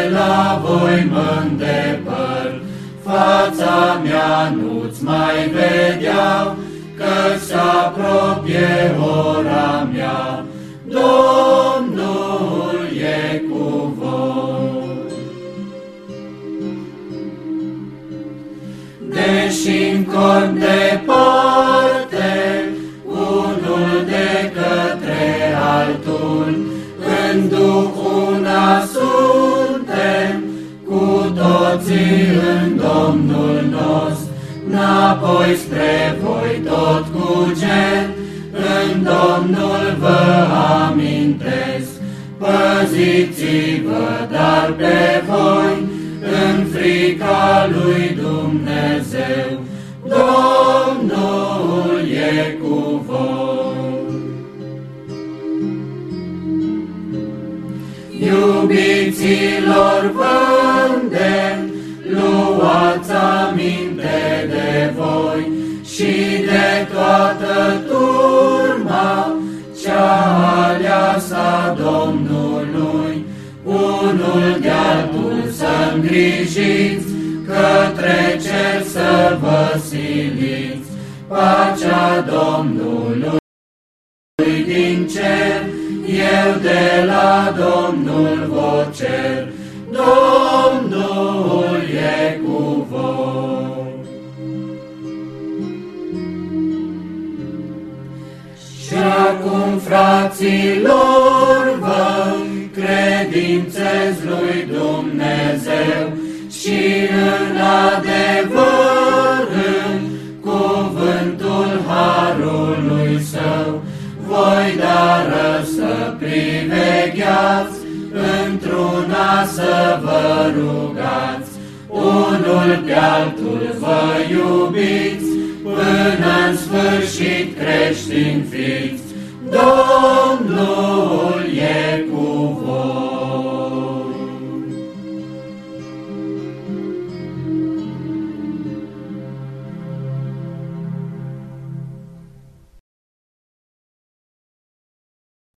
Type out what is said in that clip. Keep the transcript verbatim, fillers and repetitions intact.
la voi mă îndepăr, fața mea nu-ți mai vedeau, că s-apropie ora mea, Domnul e cu voi. Deși-n corp departe, unul de către altul, în Duh una suntem, cu toții în Domnul nostru, n-apoi spre voi tot cuget, în Domnul vă amintesc. Păziți-vă dar pe voi, în frica lui Dumnezeu, Domnul e cu voi. Iubiților, vă îndemn, luați aminte de voi și de toată turma cea aleasă a Domnului, unul de altul să îngrijiți, către cer să vă siliți. Pacea Domnului din cer, eu de la Domnul vă cer, Domnul e cu voi. Și acum, fraților, vă credințez lui Dumnezeu și în adevăr, în cuvântul harului său, voi dară să privegheați, într-una să vă rugați, unul pe altul vă iubiți, până în sfârșit creștini fiți, Domnul